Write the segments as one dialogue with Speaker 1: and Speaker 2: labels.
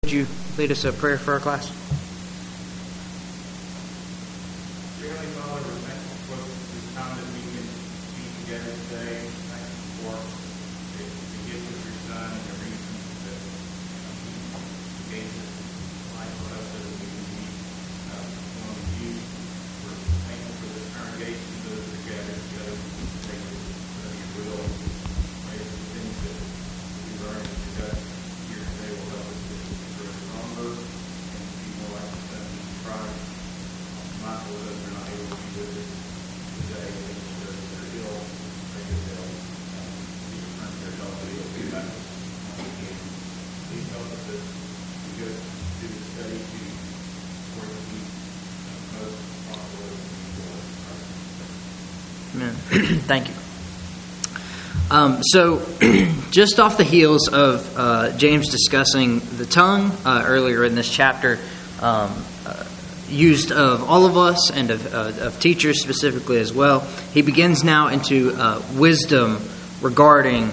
Speaker 1: Would you lead us a prayer for our class?
Speaker 2: Dear Heavenly Father, we're thankful for this time that we can be together today. Thankful for the gift of your Son and the reason that He gave His life for us so that we can be one of you. We're thankful for this congregation, those that are gathered together to take your will. Pray that the things that we learn and discuss here today will help us to grow stronger and be more like the Son of Christ. Mindful of those who are not able to be with us today, those that are ill, pray that they'll return their health, that they'll be back again. Please help us as we go through the study to work with you most possible as we go.
Speaker 1: Amen. Thank you. So, just off the heels of James discussing the tongue earlier in this chapter, used of all of us and of teachers specifically as well, he begins now into wisdom regarding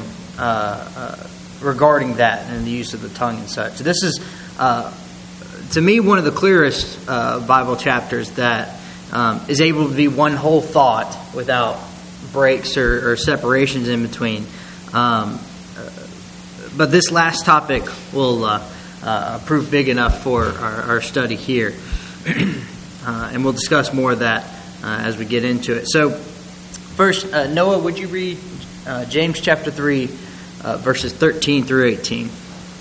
Speaker 1: that and the use of the tongue and such. This is, to me, one of the clearest Bible chapters that is able to be one whole thought without breaks or separations in between. But this last topic will prove big enough for our study here. And we'll discuss more of that as we get into it. So, first, Noah, would you read James chapter 3, verses 13 through 18?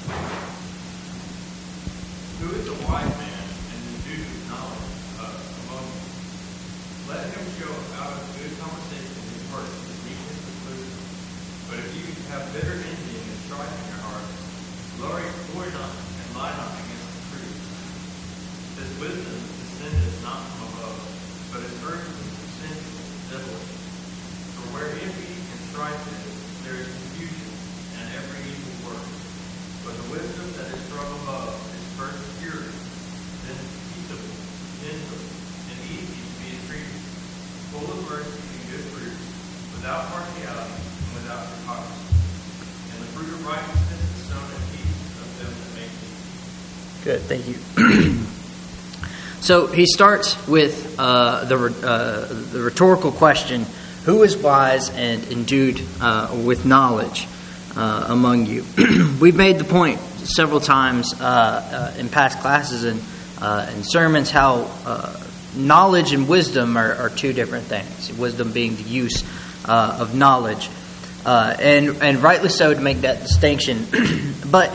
Speaker 2: Who is a wise man and endued with knowledge among you? Let him show out of good conversation his heart the meekness of wisdom. But if you have bitter envy and strife in your heart, glory not and lie not against the truth. This wisdom descended not from above, but is earthly and sensual, devilish. For where envy and strife is, there is confusion and every evil work. But the wisdom that is from above is first pure, then peaceable, gentle, and easy to be entreated, full of mercy and good fruit, without partiality and without hypocrisy. And the fruit of righteousness is sown in peace of them that make peace.
Speaker 1: Good, thank you. So he starts with the rhetorical question, who is wise and endued with knowledge among you? We've made the point several times in past classes and sermons how knowledge and wisdom are two different things. Wisdom being the use of knowledge. And rightly so to make that distinction. But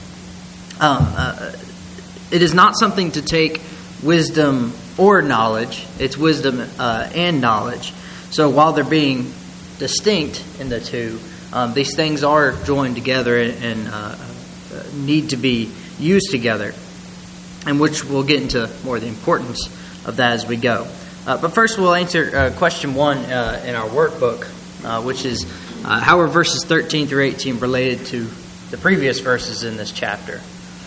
Speaker 1: it is not something to take wisdom or knowledge. It's wisdom and knowledge. So while they're being distinct in the two, these things are joined together and need to be used together, and which we'll get into more of the importance of that as we go. But first we'll answer question 1 in our workbook, which is how are verses 13 through 18 related to the previous verses in this chapter?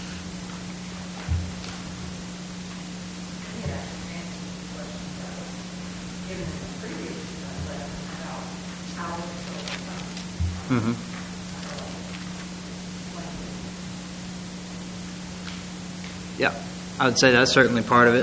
Speaker 1: Mm-hmm. Yeah, I would say that's certainly part of it.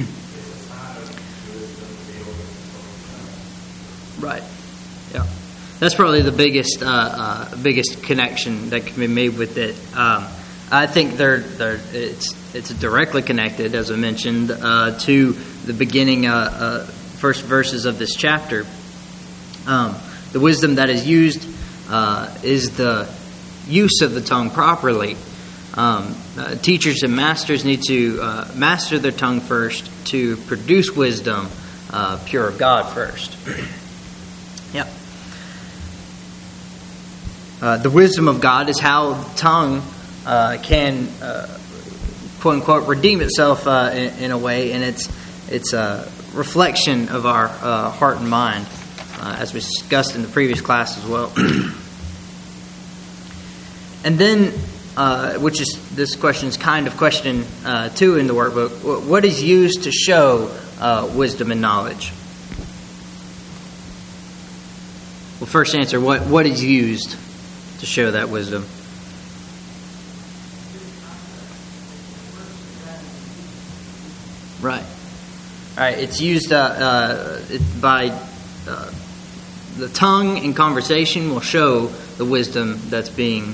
Speaker 1: Right. Yeah, that's probably the biggest connection that can be made with it. I think it's directly connected, as I mentioned, to the beginning first verses of this chapter. The wisdom that is used is the use of the tongue properly. Teachers and masters need to master their tongue first to produce wisdom, pure of God first. Yeah. The wisdom of God is how the tongue can, quote unquote, redeem itself in a way, and it's a reflection of our heart and mind, as we discussed in the previous class as well. And then, which is this question's kind of question 2 in the workbook, what is used to show wisdom and knowledge? Well, first answer, what is used to show that wisdom? Right. All right. It's used by the tongue in conversation will show the wisdom that's being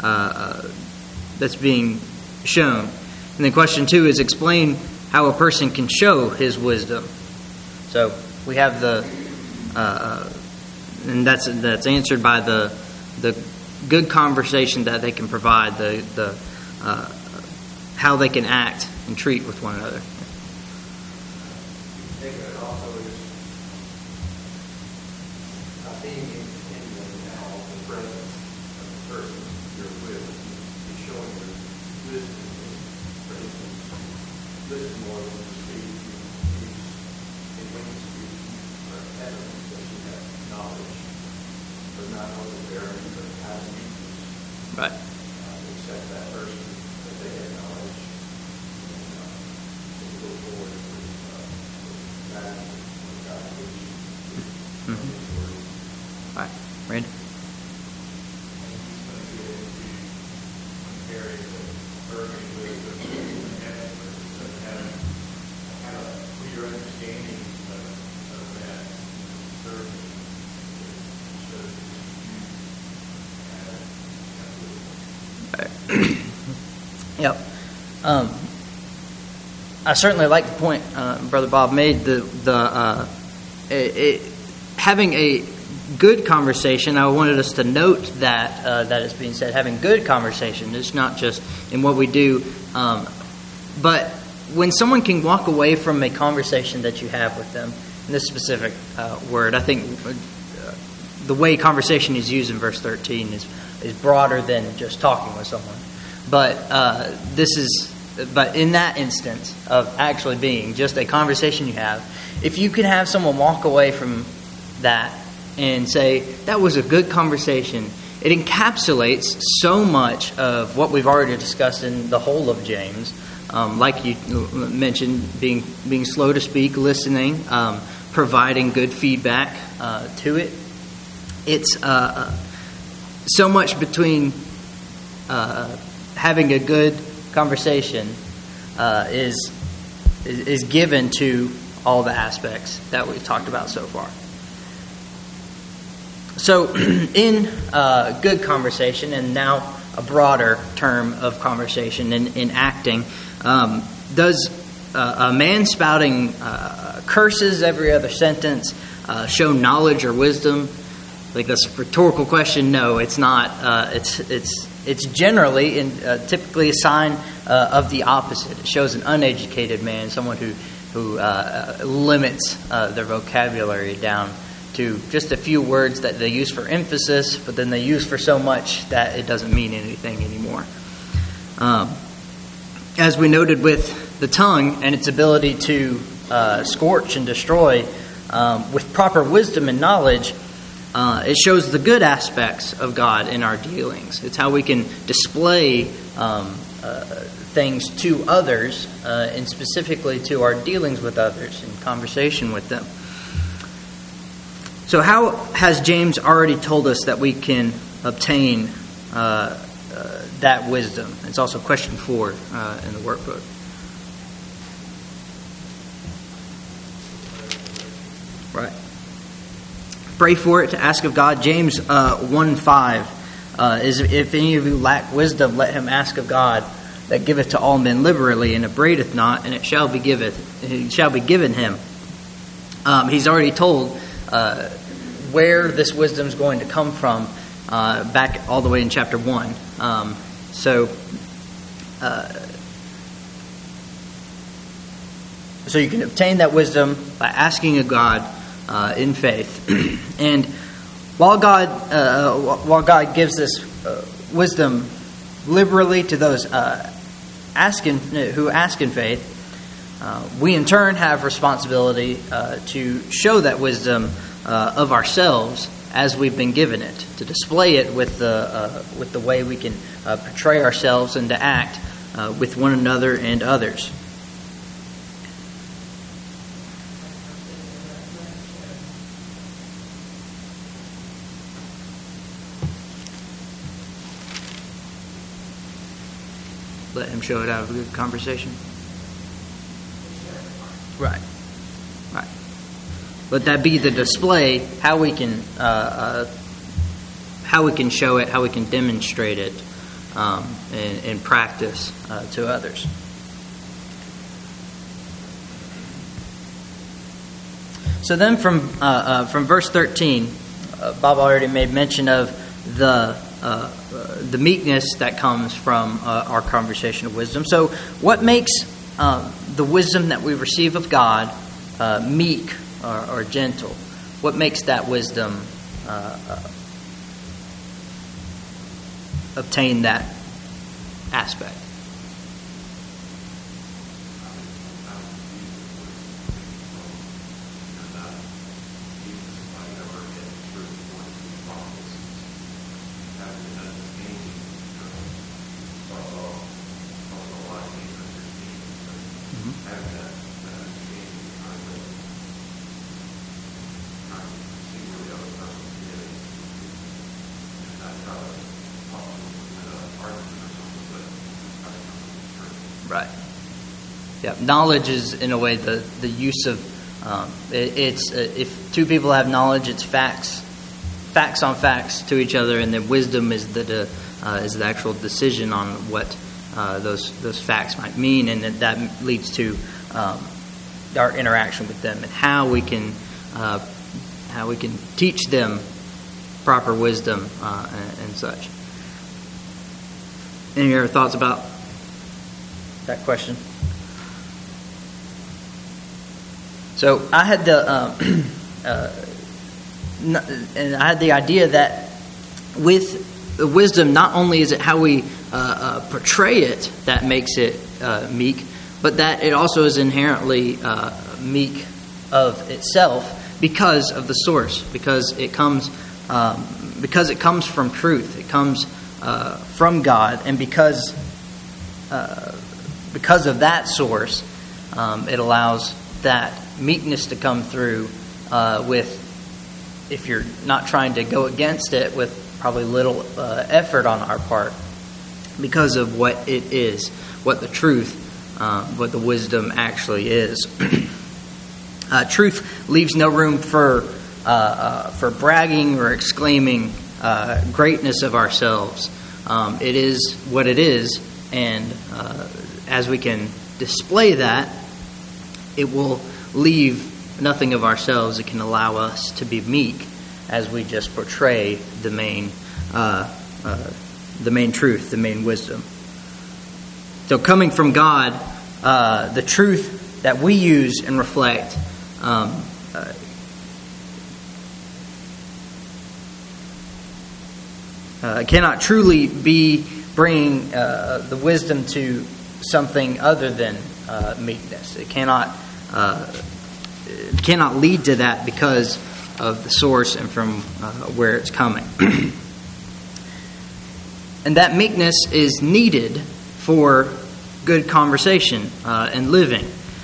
Speaker 1: shown. And then question 2 is explain how a person can show his wisdom. So we have and that's answered by the good conversation that they can provide, the how they can act and treat with one another.
Speaker 3: Think of it also as being in now the presence of the person you're with is showing your wisdom. For instance, listen more than you speak. And when you speak, are evidence that you have knowledge, but not only bearing, but having use.
Speaker 1: Right.
Speaker 3: Accept that person that they have knowledge and go forward with that what God gives you.
Speaker 1: All right. Randy?
Speaker 2: And he's going to get into comparing the earthly wisdom and heavenly wisdom, having kind of a clear understanding of that serving.
Speaker 1: Yep. I certainly like the point Brother Bob made. Having a good conversation. I wanted us to note that that is being said. Having good conversation is not just in what we do, but when someone can walk away from a conversation that you have with them. In this specific word, I think the way conversation is used in verse 13 is broader than just talking with someone. But but in that instance of actually being just a conversation you have, if you can have someone walk away from that and say, that was a good conversation, it encapsulates so much of what we've already discussed in the whole of James. Like you mentioned, being slow to speak, listening, providing good feedback to it. It's so much between having a good conversation is given to all the aspects that we've talked about so far. So in good conversation, and now a broader term of conversation in acting, does a man spouting curses every other sentence show knowledge or wisdom? Like, that's a rhetorical question. No, it's not. It's generally and typically a sign of the opposite. It shows an uneducated man, someone who limits their vocabulary down to just a few words that they use for emphasis, but then they use for so much that it doesn't mean anything anymore. As we noted with the tongue and its ability to scorch and destroy, with proper wisdom and knowledge, it shows the good aspects of God in our dealings. It's how we can display things to others, and specifically to our dealings with others in conversation with them. So how has James already told us that we can obtain that wisdom? It's also question 4 in the workbook. Right. Pray for it, to ask of God. James 1:5 is, if any of you lack wisdom, let him ask of God, that giveth to all men liberally, and upbraideth not, and it shall be given him. He's already told where this wisdom is going to come from, back all the way in chapter 1. So you can obtain that wisdom by asking of God in faith. And while God gives this wisdom liberally to those who ask in faith, we in turn have responsibility to show that wisdom of ourselves as we've been given it, to display it with the way we can portray ourselves and to act with one another and others. Let him show it out of a good conversation. Right. Right. Let that be the display, how we can show it, how we can demonstrate it in practice to others. So then from verse 13, Bob already made mention of the meekness that comes from our conversation of wisdom. So what makes the wisdom that we receive of God meek or gentle? What makes that wisdom obtain that aspect? Right. Yeah. Knowledge is, in a way, the use of if two people have knowledge, it's facts on facts to each other, and then wisdom is the actual decision on what those facts might mean, and that leads to our interaction with them and how we can teach them proper wisdom and such. Any other thoughts about that question? So I had the idea that with the wisdom, not only is it how we portray it that makes it meek, but that it also is inherently meek of itself because of the source, because it comes from truth, it comes from God, and because of that source, it allows that meekness to come through if you're not trying to go against it, with probably little effort on our part, because of what it is, what the truth, what the wisdom actually is. Truth leaves no room for bragging or exclaiming greatness of ourselves. It is what it is, and as we can display that, it will leave nothing of ourselves. It can allow us to be meek as we just portray the main truth, the main wisdom. So coming from God, the truth that we use and reflect cannot truly be bringing the wisdom to something other than meekness. It cannot lead to that because of the source and from where it's coming. And that meekness is needed for good conversation and living.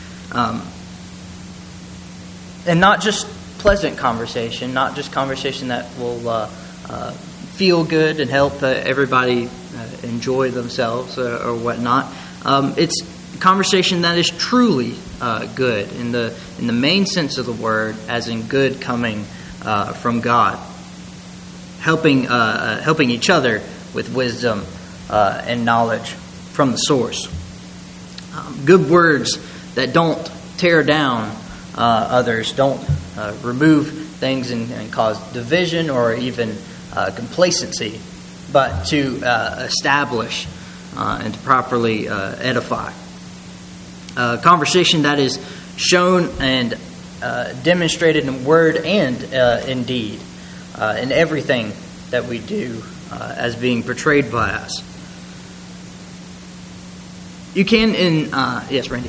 Speaker 1: And not just pleasant conversation, not just conversation that will feel good and help everybody enjoy themselves or whatnot. It's conversation that is truly good in the main sense of the word, as in good coming from God, helping each other with wisdom and knowledge from the source. Good words that don't tear down others, don't remove things and cause division or even complacency, but to establish and to properly edify. Conversation that is shown and demonstrated in word and in deed, in everything that we do as being portrayed by us. You can yes, Randy.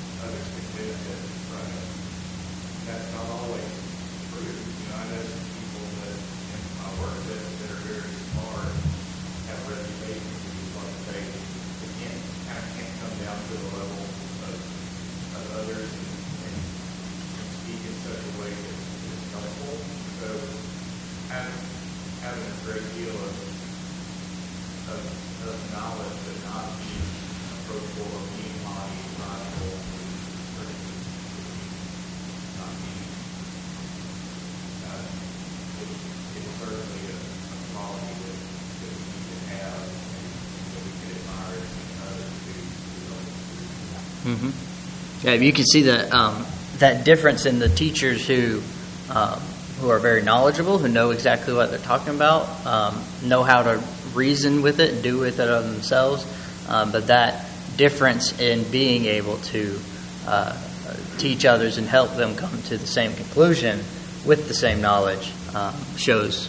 Speaker 2: That's not always true. I know some people So having a great deal of knowledge, but not being approachable or being haughty, prideful, or not being, it's certainly a quality that we can have and that we can admire in others too.
Speaker 1: Yeah, you can see that difference in the teachers who are very knowledgeable, who know exactly what they're talking about, know how to reason with it and do with it of themselves, but that difference in being able to teach others and help them come to the same conclusion with the same knowledge shows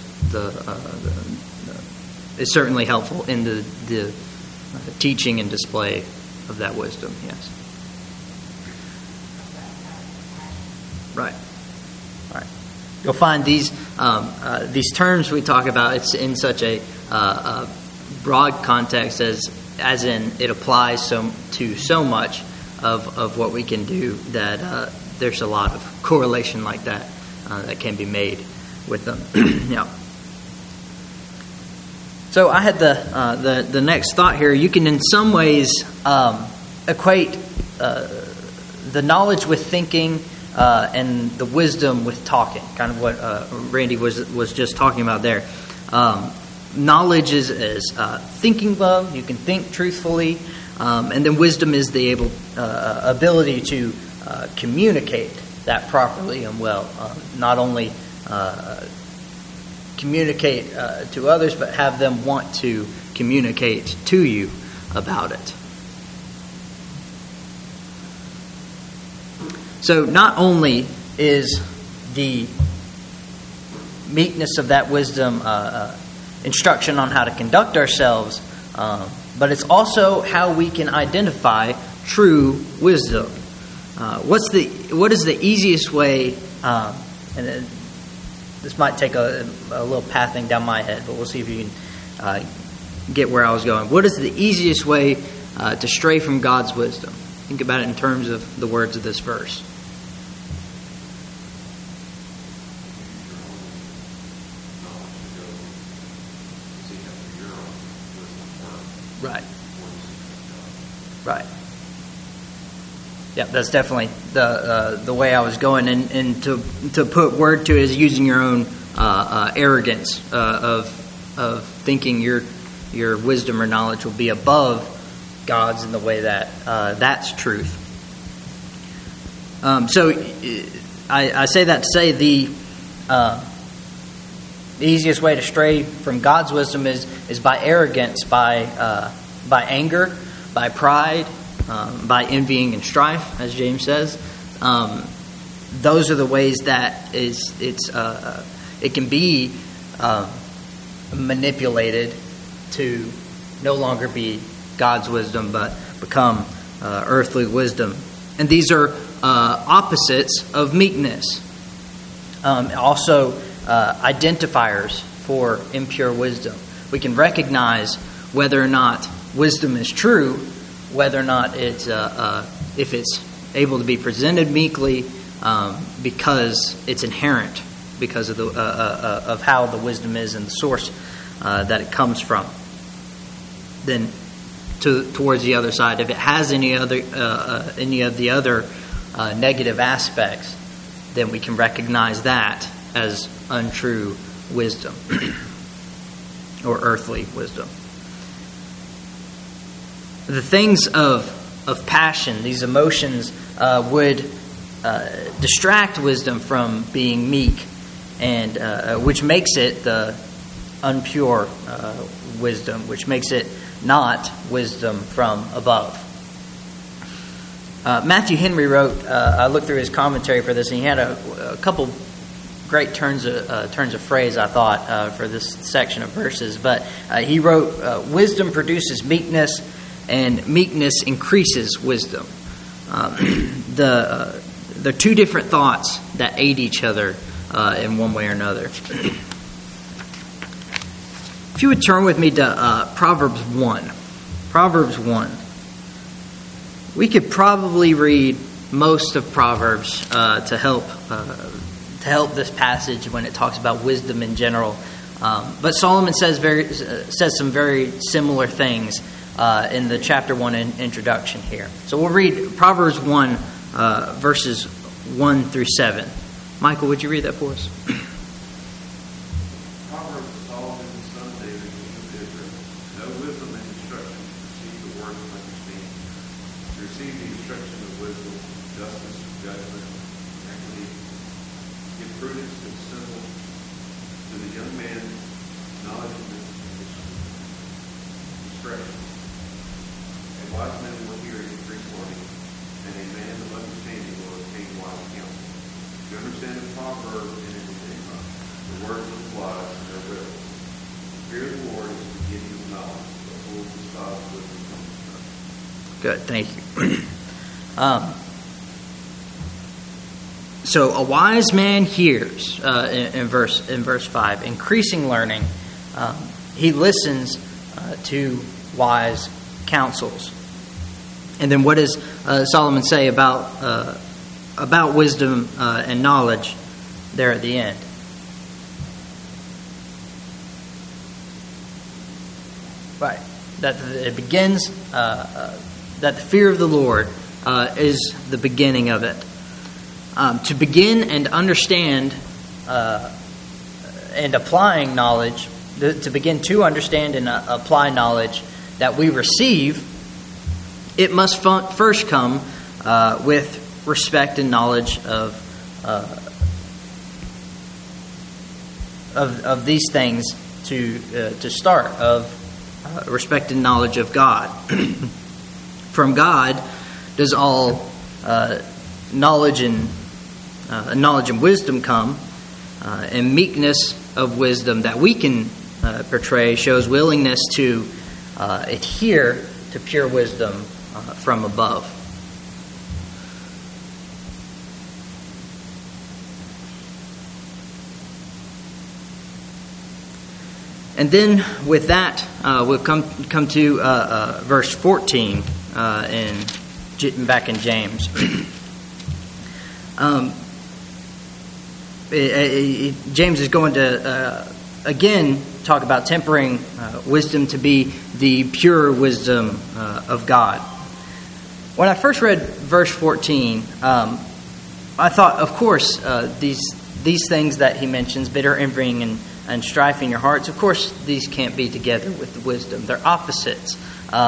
Speaker 1: is certainly helpful in the teaching and display of that wisdom. Yes. Right. All right. You'll find these terms we talk about. It's in such a broad context as in it applies to so much of what we can do that there's a lot of correlation like that that can be made with them. Yeah. So I had the next thought here. You can in some ways equate the knowledge with thinking. And the wisdom with talking, kind of what Randy was just talking about there. Knowledge is thinking well. You can think truthfully, and then wisdom is the ability to communicate that properly and well. Not only communicate to others, but have them want to communicate to you about it. So not only is the meekness of that wisdom instruction on how to conduct ourselves, but it's also how we can identify true wisdom. What is the easiest way? And this might take a little pathing down my head, but we'll see if you can get where I was going. What is the easiest way to stray from God's wisdom? Think about it in terms of the words of this verse. Right. Yeah, that's definitely the way I was going, and to put word to it is using your own arrogance of thinking your wisdom or knowledge will be above God's in the way that that's truth. So I say that to say the easiest way to stray from God's wisdom is by arrogance, by anger, by pride, by envying and strife, as James says. Those are the ways that it can be manipulated to no longer be God's wisdom, but become earthly wisdom. And these are opposites of meekness. Also, identifiers for impure wisdom. We can recognize whether or not wisdom is true, whether or not it's if it's able to be presented meekly, because it's inherent, because of the of how the wisdom is and the source that it comes from. Then towards the other side, if it has any of the other negative aspects, then we can recognize that as untrue wisdom or earthly wisdom. The things of passion, these emotions, would distract wisdom from being meek, and which makes it the unpure wisdom, which makes it not wisdom from above. Matthew Henry wrote, I looked through his commentary for this, and he had a couple great turns of phrase, I thought, for this section of verses. But he wrote, wisdom produces meekness, and meekness increases wisdom. They're two different thoughts that aid each other in one way or another. If you would turn with me to Proverbs 1. Proverbs 1. We could probably read most of Proverbs to help help this passage when it talks about wisdom in general. But Solomon says some very similar things in the chapter 1 introduction here. So we'll read Proverbs 1, verses 1 through 7. Michael, would you read that for us?
Speaker 3: Proverbs of Solomon, the son of David, king of Israel. Know wisdom and instruction, receive the word of understanding. To receive the instruction of wisdom, justice, judgment, equity. Give prudence to the simple, to the young man, knowledge and discretion. A wise man will hear and increase learning, and a man of understanding will obtain wise counsel. If you understand the proverb and its enigma, the words of the wise and their riddles. The fear of the Lord is the beginning of knowledge, but fools despise wisdom comes from God.
Speaker 1: Good, thank you. So a wise man hears in verse 5, increasing learning. He listens to wise counsels. And then what does Solomon say about wisdom and knowledge there at the end? Right. That it begins, that the fear of the Lord is the beginning of it. To begin and understand and applying knowledge, to begin to understand and apply knowledge that we receive, it must first come with respect and knowledge of these things to start, of respect and knowledge of God. From God does all knowledge and wisdom come, and meekness of wisdom that we can portray shows willingness to adhere to pure wisdom from above. And then with that, we'll come to verse 14 back in James. James is going to again talk about tempering wisdom to be the pure wisdom of God. When I first read verse 14, I thought, of course, these things that he mentions, bitter envying and strife in your hearts, of course, these can't be together with the wisdom. They're opposites.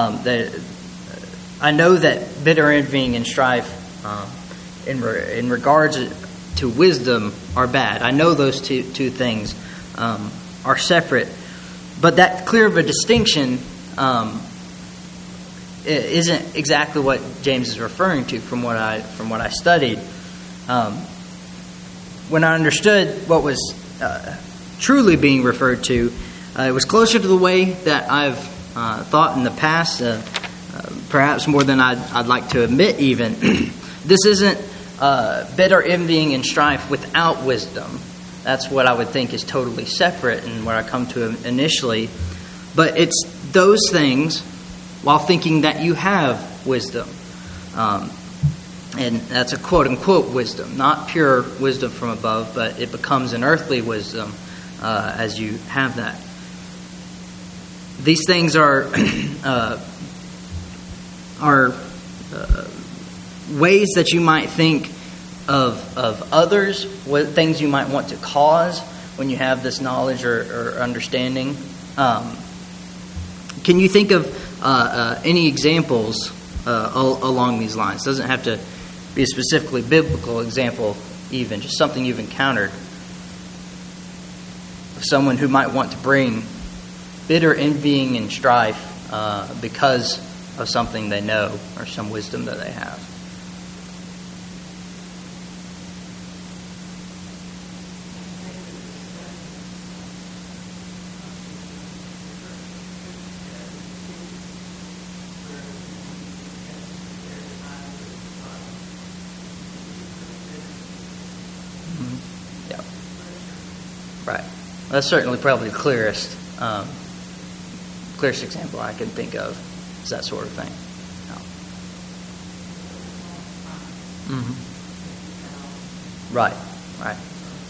Speaker 1: I know that bitter envying and strife in regards to wisdom are bad. I know those two things are separate, but that clear of a distinction isn't exactly what James is referring to from what I studied. When I understood what was truly being referred to, it was closer to the way that I've thought in the past, perhaps more than I'd like to admit even. This isn't bitter envying and strife without wisdom. That's what I would think is totally separate and what I come to initially. But it's those things while thinking that you have wisdom. And that's a quote-unquote wisdom, not pure wisdom from above, but it becomes an earthly wisdom as you have that. These things are ways that you might think of others, things you might want to cause when you have this knowledge or understanding. Can you think of any examples along these lines? It doesn't have to be a specifically biblical example, even just something you've encountered of someone who might want to bring bitter envying and strife because of something they know or some wisdom that they have. Right. That's certainly probably the clearest example I can think of is that sort of thing. Yeah. Mm-hmm. Right.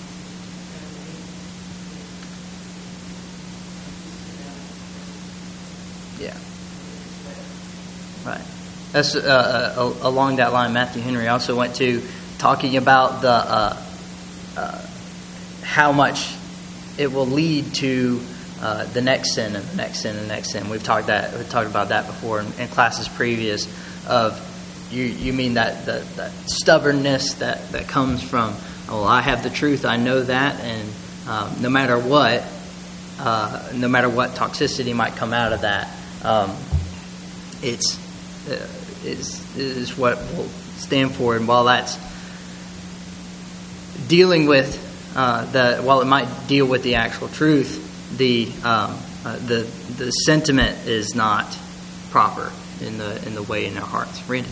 Speaker 1: Yeah. Right. That's along that line. Matthew Henry also went to talking about the how much it will lead to the next sin and the next sin and the next sin. We've talked about that before in classes previous. Of you mean that stubbornness that comes from, oh, I have the truth, I know that, and no matter what toxicity might come out of that, is what we'll stand for. And while that's dealing with while it might deal with the actual truth, the sentiment is not proper in the way in our hearts. Randy.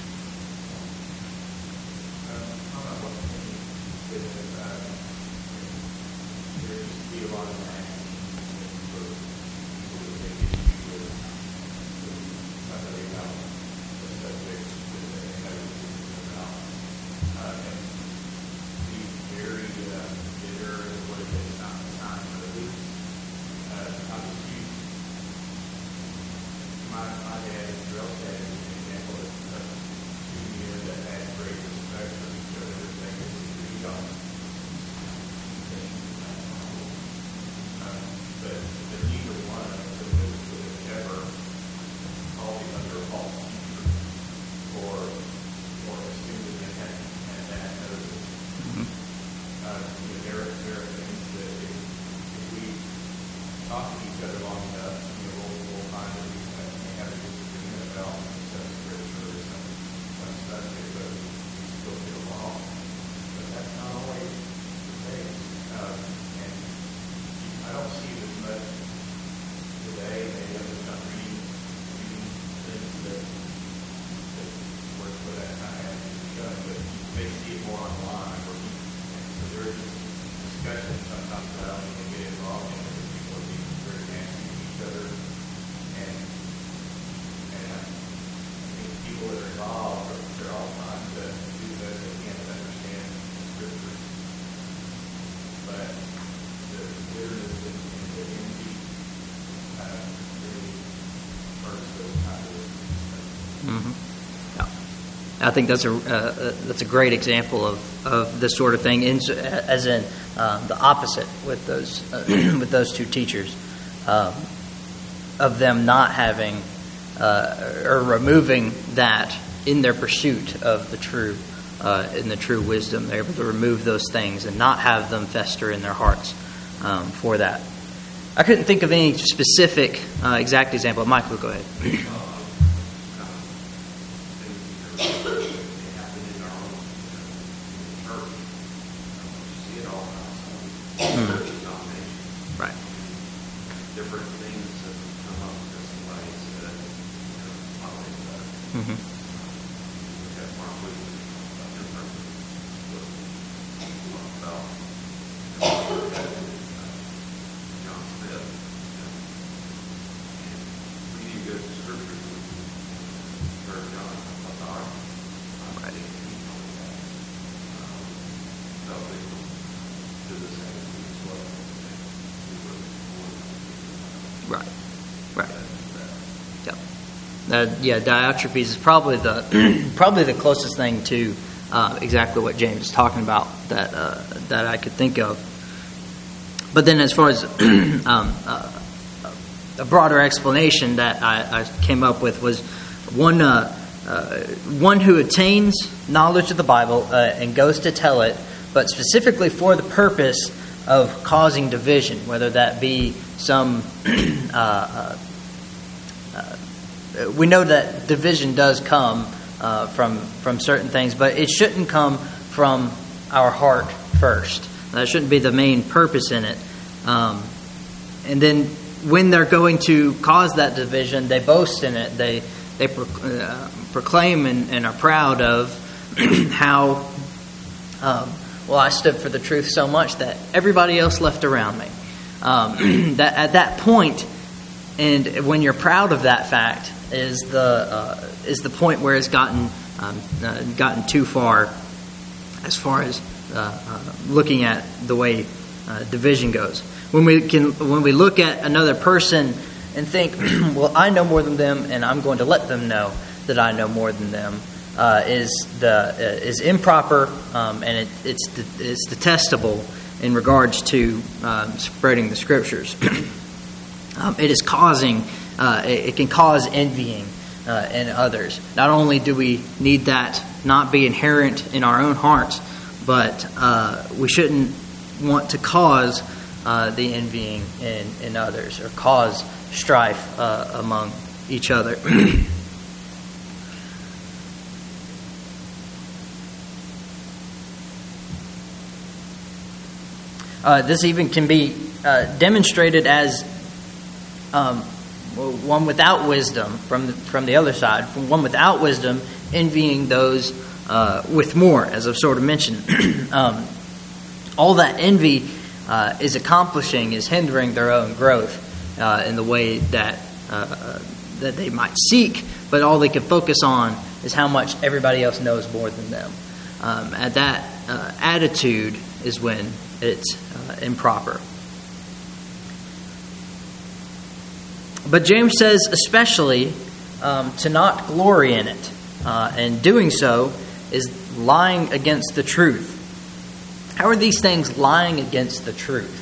Speaker 1: I think that's a great example of this sort of thing, as in the opposite with those two teachers, of them not having or removing that in their pursuit of the true in the true wisdom. They're able to remove those things and not have them fester in their hearts for that. I couldn't think of any specific exact example. Michael, go ahead. Diotrephes is probably the closest thing to exactly what James is talking about that I could think of. But then, as far as a broader explanation that I came up with was one who attains knowledge of the Bible and goes to tell it, but specifically for the purpose of causing division, whether that be some. We know that division does come from certain things, but it shouldn't come from our heart first. That shouldn't be the main purpose in it. And then when they're going to cause that division, they boast in it. They proclaim and are proud of how I stood for the truth so much that everybody else left around me. That at that point, and when you're proud of that fact, is the point where it's gotten too far as looking at the way division goes. When we look at another person and think, well, I know more than them, and I'm going to let them know that I know more than them, is improper, and it's detestable in regards to spreading the Scriptures. It is causing, it can cause envying in others. Not only do we need that not be inherent in our own hearts, but we shouldn't want to cause the envying in others or cause strife among each other. This even can be demonstrated as one without wisdom from the other side, from one without wisdom envying those with more, as I've sort of mentioned. All that envy is accomplishing is hindering their own growth in the way that they might seek, but all they can focus on is how much everybody else knows more than them. And that attitude is when it's improper. But James says especially to not glory in it. And doing so is lying against the truth. How are these things lying against the truth?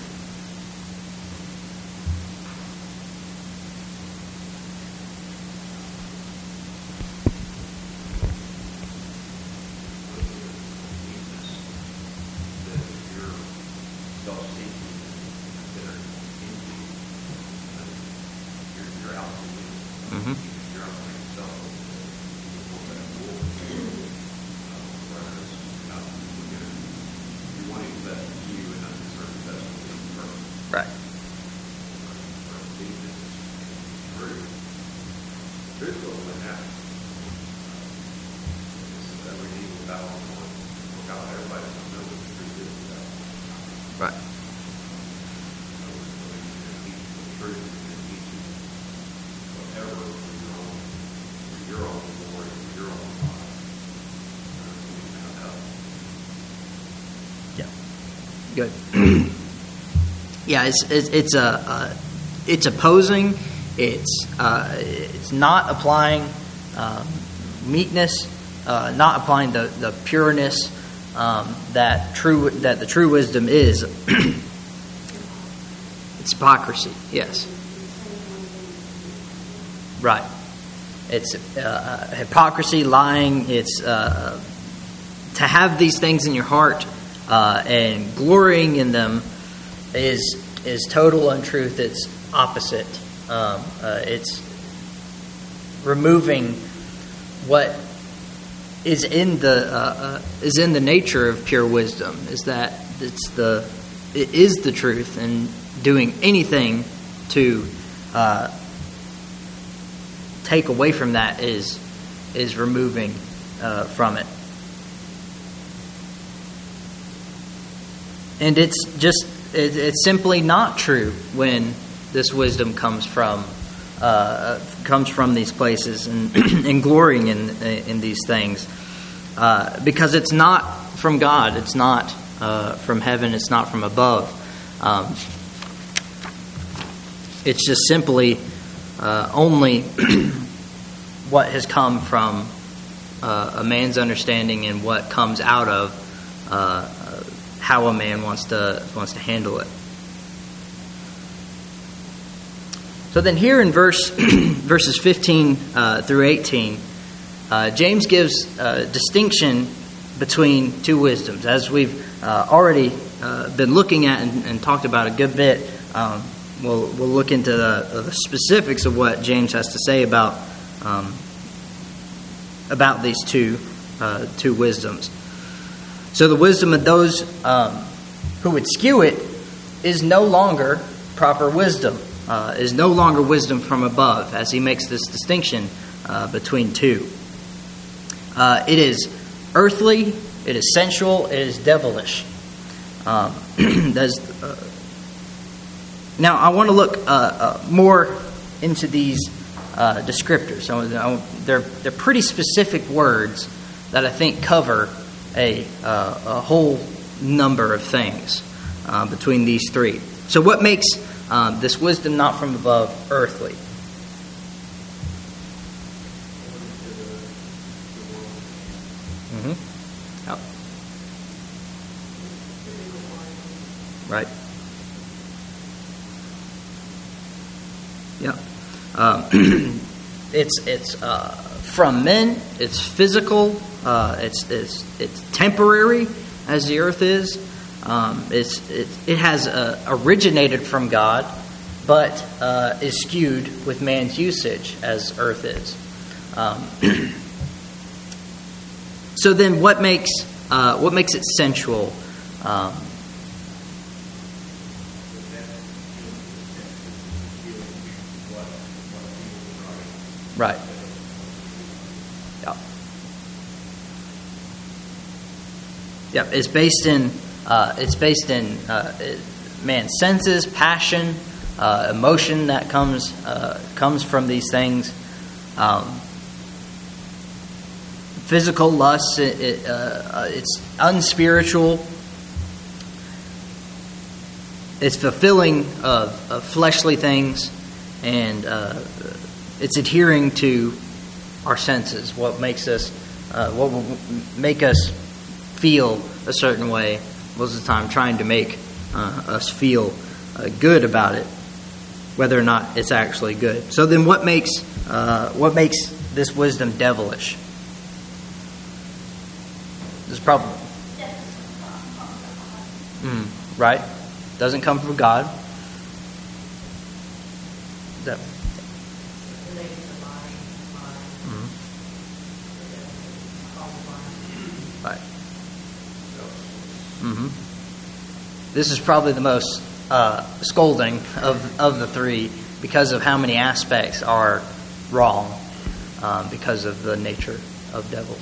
Speaker 1: Right. Right. Yeah. Good. Yeah, it's opposing. It's not applying meekness, not applying the pureness that the true wisdom is. It's hypocrisy. Yes. Right. It's hypocrisy, lying. It's to have these things in your heart and glorying in them is total untruth. It's opposite. It's removing what is in the nature of pure wisdom. Is that it is the truth, and doing anything to take away from that is removing from it. And it's simply not true when this wisdom comes from these places and glorying in these things, because it's not from God. It's not from heaven. It's not from above. It's just simply only what has come from a man's understanding and what comes out of how a man wants to handle it. So then here in verses 15 through 18, James gives a distinction between two wisdoms. As we've already been looking at and talked about a good bit, we'll look into the specifics of what James has to say about these two wisdoms. So the wisdom of those who would skew it is no longer proper wisdom, is no longer wisdom from above, as he makes this distinction between two. It is earthly, it is sensual, it is devilish. Now I want to look more into these descriptors. So they're pretty specific words that I think cover a whole number of things between these three. So what makes this wisdom not from above earthly? right? Yeah. It's from men. It's physical. It's temporary, as the earth is. It has originated from God, but is skewed with man's usage, as earth is. So then, what makes it sensual? Right. Yeah. Yep. It's based in man's senses, passion, emotion that comes from these things. Physical lust. It's unspiritual. It's fulfilling of fleshly things, and it's adhering to our senses. What makes us, what will make us feel a certain way most of the time, trying to make us feel good about it, whether or not it's actually good. So then, what makes this wisdom devilish? This is probably right. Doesn't come from God. That. Right. This is probably the most scolding of the three, because of how many aspects are wrong, because of the nature of devils.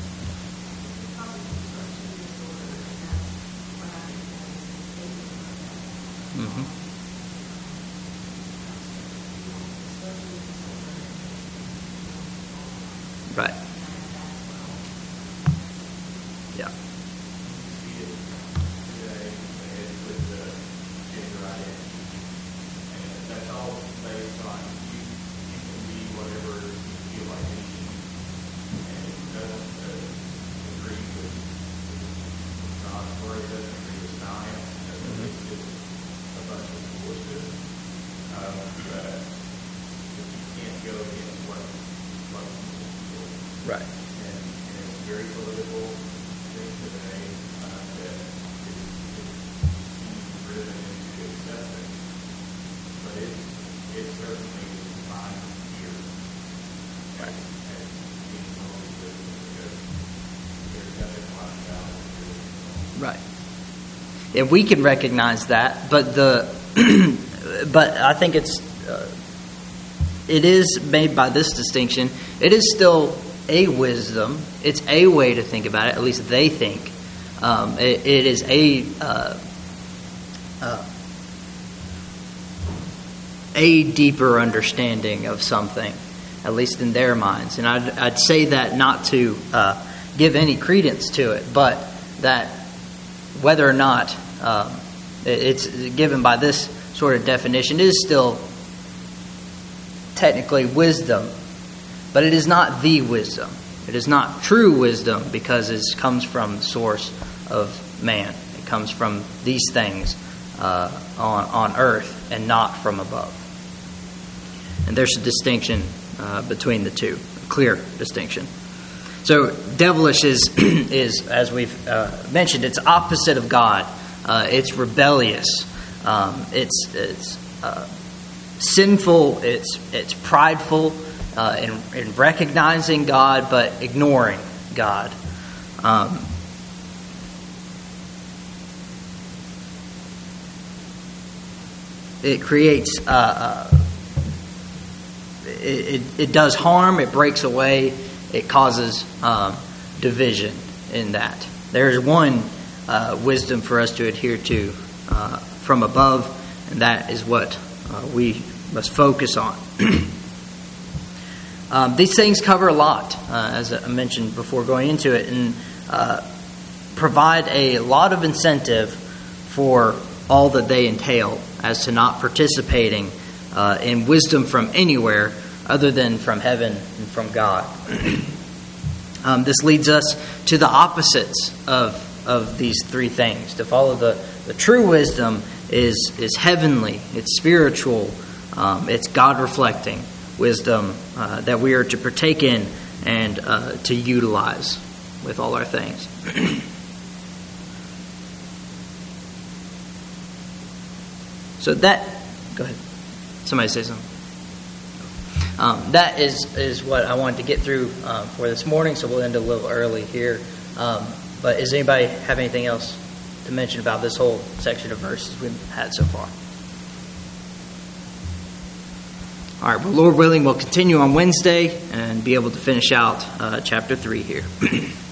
Speaker 1: Right. Yeah.
Speaker 2: That's all based on you can be whatever you feel like being, and it doesn't agree with God's word, it doesn't agree with science, it's just a bunch of bullshit. But you can't go against what
Speaker 1: Right.
Speaker 2: and it's very political thing today that is driven into acceptance, but it certainly is defined here as being totally different, because there's nothing like that.
Speaker 1: Right. And we can recognize that, but but I think it is made by this distinction. It is still a wisdom. It's a way to think about it. At least they think. It is a deeper understanding of something, at least in their minds. And I'd say that not to give any credence to it, but that whether or not it's given by this sort of definition, it is still technically wisdom, but it is not the wisdom. It is not true wisdom, because it comes from the source of man. It comes from these things on earth and not from above. And there's a distinction between the two, a clear distinction. So devilish is as we've mentioned, it's opposite of God. It's rebellious. It's sinful. It's prideful in recognizing God but ignoring God. It creates. It does harm. It breaks away. It causes division in that. There's one wisdom for us to adhere to from above, and that is what we must focus on. These things cover a lot, as I mentioned before going into it, and provide a lot of incentive for all that they entail as to not participating in wisdom from anywhere other than from heaven and from God. This leads us to the opposites of these three things, to follow the The true wisdom is heavenly, it's spiritual, it's God-reflecting wisdom that we are to partake in and to utilize with all our things. So that, go ahead. Somebody say something. That is what I wanted to get through for this morning, so we'll end a little early here. But does anybody have anything else to mention about this whole section of verses we've had so far? All right, well, Lord willing, we'll continue on Wednesday and be able to finish out chapter 3 here.